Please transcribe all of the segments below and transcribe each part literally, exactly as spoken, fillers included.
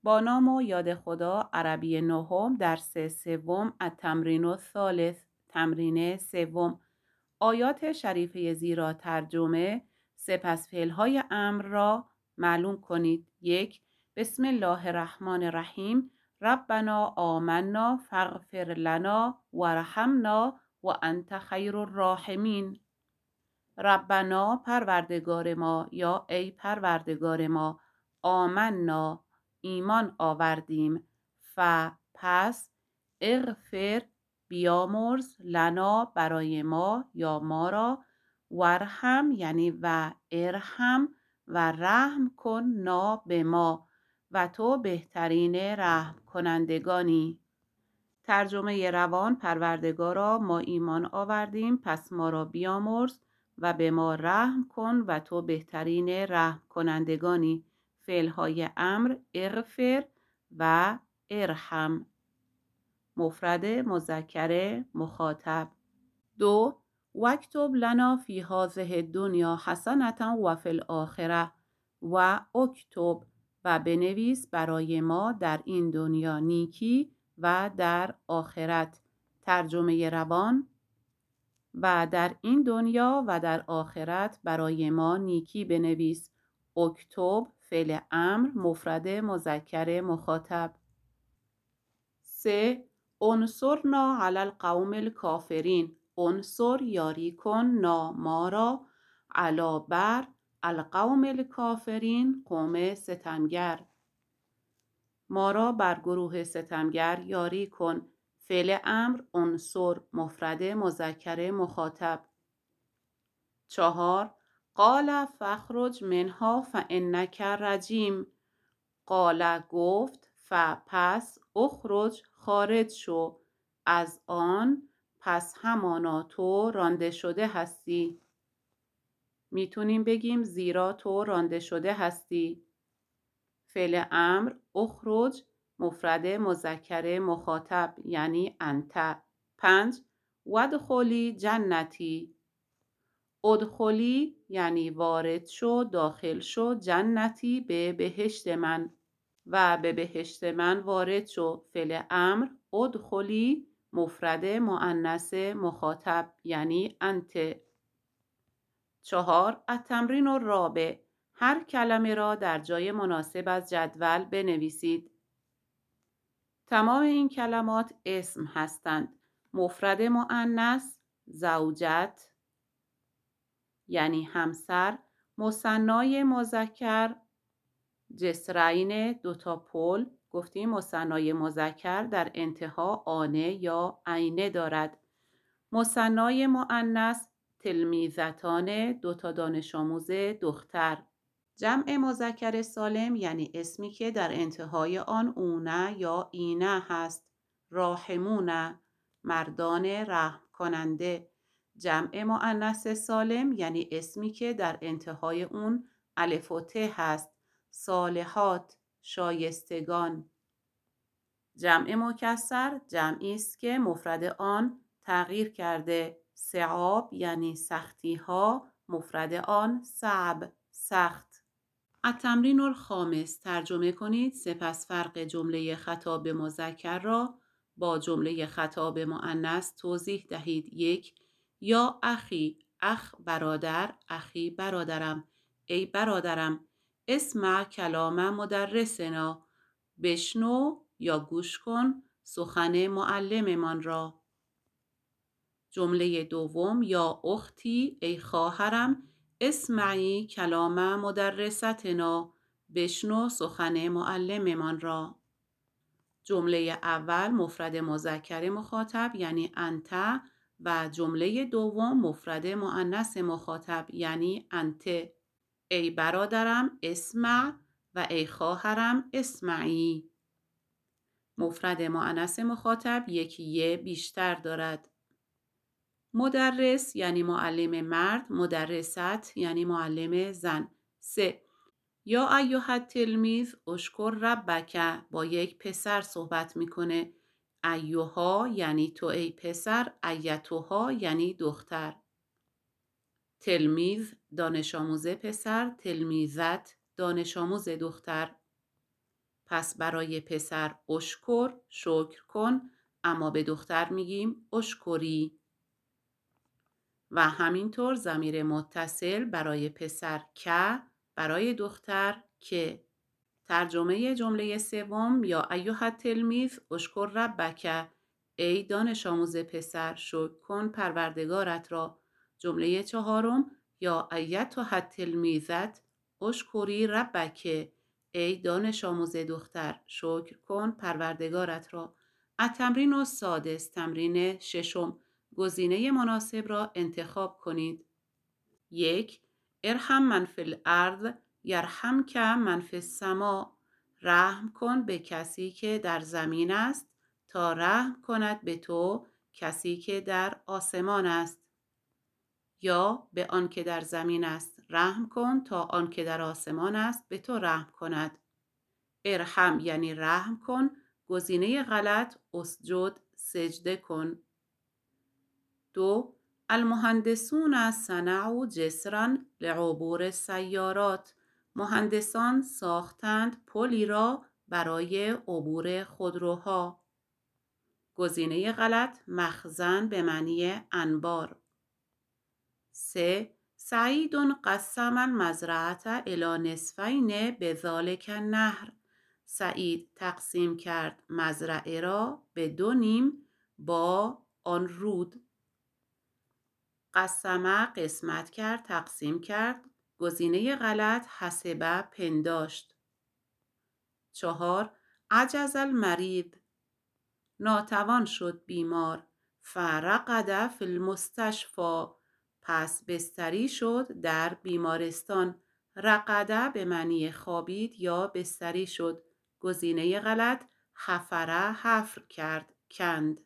با نام و یاد خدا. عربی نهم، درس سوم، التمرین الثالث، تمرین سوم. آیات شریفه زیرا ترجمه. سپس فعلهای امر را معلوم کنید. یک. بسم الله الرحمن الرحیم. ربنا آمنا فاغفر لنا وارحمنا و انت خیر الراحمین. ربنا، پروردگار ما، یا ای پروردگار ما. آمنا، ایمان آوردیم. ف پس، اغفر، بیامرز، لنا برای ما یا ما را. ورحم یعنی و ارحم و رحم کن نا به ما و تو بهترین رحم کنندگانی. ترجمه روان. پروردگارا، ما ایمان آوردیم، پس ما را بیامرز و به ما رحم کن و تو بهترین رحم کنندگانی. فعلهای امر اغفر و ارحم. مفرد مذکر مخاطب. دو. واکتب لنا فی هذه الدنیا حسنة و فی الاخره و اکتب و بنویس برای ما در این دنیا نیکی و در آخرت. ترجمه روان. و در این دنیا و در آخرت برای ما نیکی بنویس. اکتب فعل امر مفرد مذکر مخاطب. سه. انصرنا علی القوم الکافرین. انصر یاری کن، نا ما را، علا بر، القوم الکافرین قوم ستمگر. ما را بر گروه ستمگر یاری کن. فعل امر انصر مفرد مذکر مخاطب. چهار. قال فاخرج منها فانک رجیم. قال گفت، ف پس، اخرج خارج شو، از آن پس همانا تو رانده شده هستی. میتونیم بگیم زیرا تو رانده شده هستی. فعل امر اخرج مفرد مذکر مخاطب یعنی انت. پنج. وادخلی جنتی. ادخلی یعنی وارد شو، داخل شو، جنتی به بهشت من و به بهشت من وارد شو. فعل امر ادخلی مفرد مؤنث مخاطب یعنی انت. چهار. التمرین الرابع. هر کلمه را در جای مناسب از جدول بنویسید. تمام این کلمات اسم هستند. مفرد مؤنث زوجت یعنی همسر. مثنای مذکر جسرین دوتا پل. گفتیم مثنای مذکر در انتها آنه یا عینه دارد. مثنای مؤنث تلمیذتان دوتا دانش آموز دختر. جمع مذکر سالم یعنی اسمی که در انتهای آن اونه یا اینه هست. راحمونه مردان رحم کننده. جمع مؤنث سالم یعنی اسمی که در انتهای اون الف و ت هست. صالحات شایستگان. جمع مکسر جمعی است که مفرد آن تغییر کرده. صعاب یعنی سختی ها، مفرد آن صعب سخت. التمرین الخامس. ترجمه کنید سپس فرق جمله خطاب مذکر را با جمله خطاب مؤنث توضیح دهید. یک. یا اخی، اخ برادر، اخی برادرم، ای برادرم. اسمع کلام مدرسنا، بشنو یا گوش کن سخن معلممان را. جمله دوم. یا اختی، ای خواهرم، اسمعی کلام مدرستنا، بشنو سخن معلممان را. جمله اول مفرد مذکر مخاطب یعنی انت و جمله دوم مفرد مؤنث مخاطب یعنی انت. ای برادرم اسمع و ای خواهرم اسمعی. مفرد مؤنث مخاطب یکی یه بیشتر دارد. مدرس یعنی معلم مرد، مدرست یعنی معلم زن. سه. یا ایها التلمیذ اشکر ربک. با یک پسر صحبت میکنه. ایها یعنی تو ای پسر، ایتها یعنی دختر. تلمیذ دانش آموز پسر، تلمیذت دانش آموز دختر. پس برای پسر اشکر، شکر کن، اما به دختر میگیم اشکری. و همینطور ضمیر متصل برای پسر که، برای دختر که. ترجمه جمله سوم، یا ایها التلمیذ اشکر ربک، ای دانش آموز پسر شکر کن پروردگارت را. جمله چهارم، یا ایتها التلمیذة اشکری ربک، ای دانش آموز دختر شکر کن پروردگارت را. التمرین السادس، تمرین ششم، گزینه مناسب را انتخاب کنید. یک، ارحم من فی الارض یرحمک من فی السماء، رحم کن به کسی که در زمین است تا رحم کند به تو کسی که در آسمان است. یا به آن که در زمین است رحم کن تا آن که در آسمان است به تو رحم کند. ارحم یعنی رحم کن. گزینه غلط اسجد، سجده کن. دو، المهندسون صنعوا جسرا لعبور السیارات، مهندسان ساختند پلی را برای عبور خودروها. گزینه غلط مخزن به معنی انبار. سه، سعید قسم المزرعة الی نصفین بذلک النهر، سعید تقسیم کرد مزرعه را به دو نیم با آن رود. قسمه قسمت کرد، تقسیم کرد. گزینه غلط حسبه پنداشت. چهار، عجز المریض، ناتوان شد بیمار. فرقد فی المستشفی، پس بستری شد در بیمارستان. رقده به معنی خوابید یا بستری شد. گزینه غلط حفره حفر کرد، کند.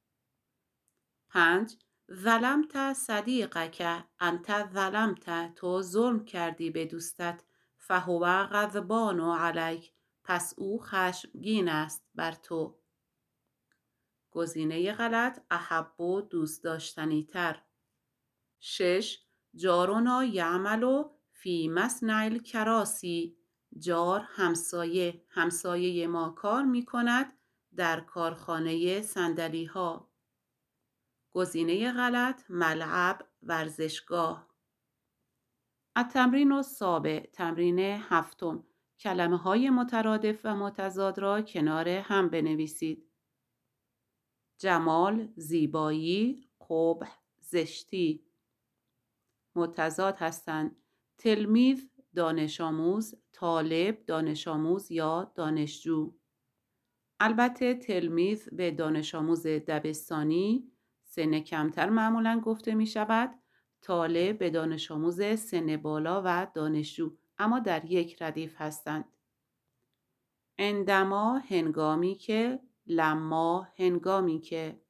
پنج، ظلمت صدیقک انت ظلمت، تو ظلم کردی به دوستت. فهو غضبان علیک، پس او خشمگین است بر تو. گزینه غلط احب و دوست داشتنی تر. شش، جارنا یعمل فی مصنع الکراسی، جار همسایه، همسایه ما کار می کند در کارخانه صندلی ها. گزینه غلط ملعب، ورزشگاه. التمرین السابع، تمرین هفتم، کلمه های مترادف و متضاد را کنار هم بنویسید. جمال، زیبایی، قبح، زشتی. متضاد هستند. تلمیذ، دانش آموز، طالب، دانش آموز یا دانشجو. البته تلمیذ به دانش آموز دبستانی سن کمتر معمولاً گفته می شود. طالب به دانش آموز سن بالا و دانشجو، اما در یک ردیف هستند. عندما هنگامی که، لما هنگامی که.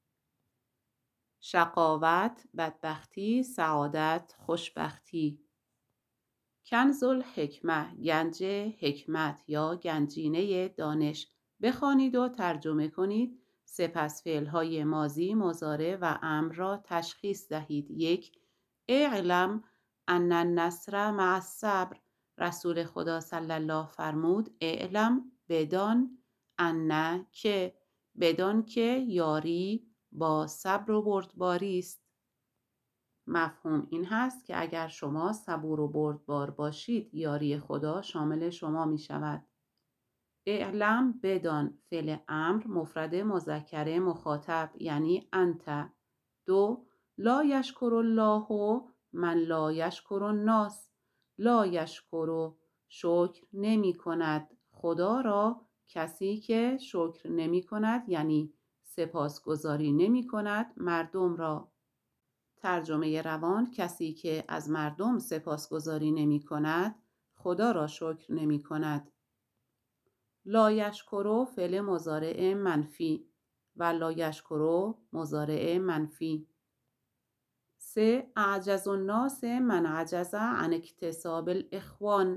شقاوت، بدبختی، سعادت، خوشبختی. کنز الحکمه، گنج حکمت یا گنجینه دانش. بخوانید و ترجمه کنید. سپس فعل‌های ماضی، مضارع و امر را تشخیص دهید. یک، اعلم ان النصر مع الصبر، رسول خدا صلی الله فرمود اعلم، بدان، ان که، بدان که یاری با صبر و بردباری است. مفهوم این هست که اگر شما صبور و بردبار باشید یاری خدا شامل شما می شود. اعلم، بدان، فعل امر مفرد مذکر مخاطب یعنی انت. دو، لا یشکر الله من لا یشکر الناس، لا یشکر، شکر نمی کند خدا را کسی که شکر نمی کند، یعنی سپاسگزاری نمی کند مردم را. ترجمه روان، کسی که از مردم سپاسگزاری نمی کند خدا را شکر نمی کند. لا یشکر فعل مضارع منفی و لا یشکر مضارع منفی. سه، اعجز الناس من عجز عن اکتساب الاخوان،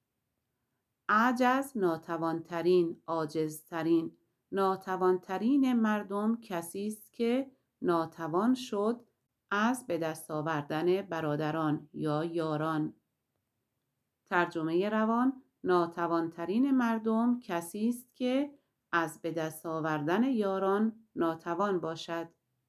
اعجز ناتوانترین، عاجزترین. ناتوانترین مردم کسی است که ناتوان شد از به دست آوردن برادران یا یاران. ترجمه روان، ناتوانترین مردم کسی است که از به دست آوردن یاران ناتوان باشد.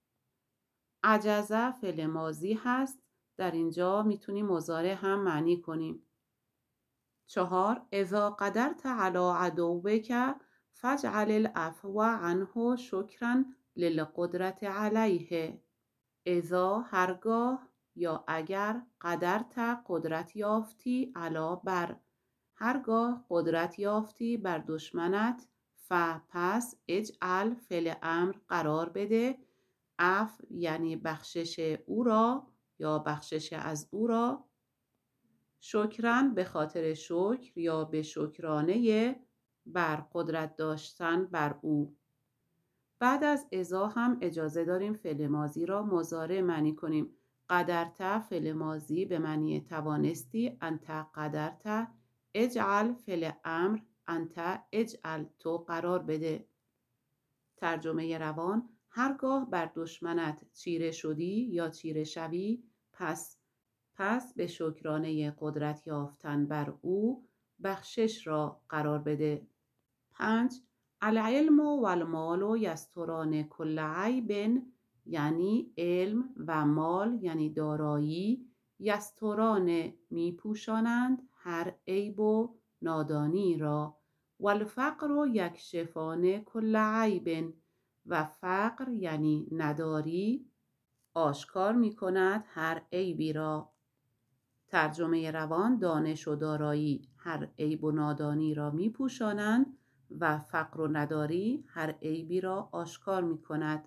عجزه فعل ماضی هست. در اینجا میتونیم مضارع هم معنی کنیم. چهار، اذا قدرت علی عدوک فاجعل العفو عنه شکرا للقدرت علیه. اذا هرگاه یا اگر قدرت قدرت یافتی علا بر هرگاه قدرت یافتی بر دشمنت ف پس اجعل فعل امر قرار بده عفو یعنی بخشش او را یا بخشش از او را شکرن به خاطر شکر یا به شکرانه بر قدرت داشتن بر او. بعد از اذا هم اجازه داریم فعل ماضی را مضارع معنی کنیم. قدرت فعل ماضی به معنی توانستی. انت قدرت. اجعل فعل امر انت اجعل تو قرار بده. ترجمه روان: هرگاه بر دشمنت چیره شدی یا چیره شوی پس پس به شکرانه قدرت یافتن بر او بخشش را قرار بده. پنج، العلم و المال یستران کل عیب یعنی علم و مال یعنی دارایی یستران می پوشانند هر عیب و نادانی را و الفقر یکشفان کل عیب و فقر یعنی نداری آشکار می کند هر عیبی را. ترجمه روان: دانش و دارایی هر عیب و نادانی را می پوشانند و فقر و نداری هر عیبی را آشکار می کند.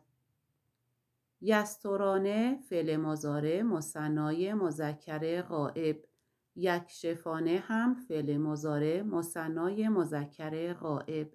یسترانه فعل مضارع مثنای مذکر غائب. یکشفانه هم فعل مضارع مثنای مذکر غائب.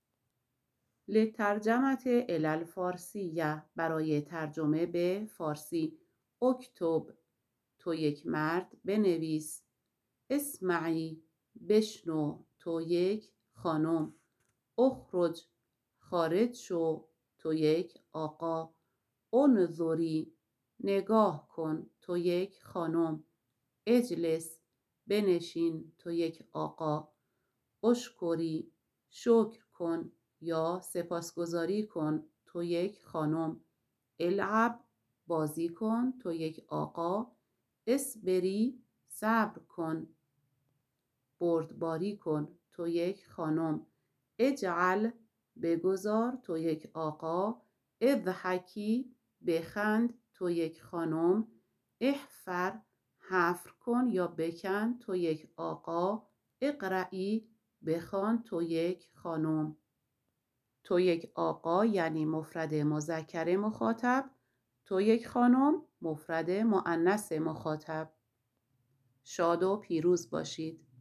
لترجمت الی الفارسیه برای ترجمه به فارسی. اکتب تو یک مرد بنویس. اسمعی بشنو تو یک خانم. اخرج خارج شو تو یک آقا. انظری نگاه کن تو یک خانم. اجلس بنشین تو یک آقا. اشکری شکر کن یا سپاسگزاری کن تو یک خانم. العب بازی کن تو یک آقا. اصبری صبر کن بردباری کن تو یک خانم. اجعل بگذار تو یک آقا. اضحکی بخند تو یک خانم. احفر حفر کن یا بکن تو یک آقا. اقرئی بخوان تو یک خانم. تو یک آقا یعنی مفرد مذکر مخاطب. تو یک خانم مفرد مؤنث مخاطب. شاد و پیروز باشید.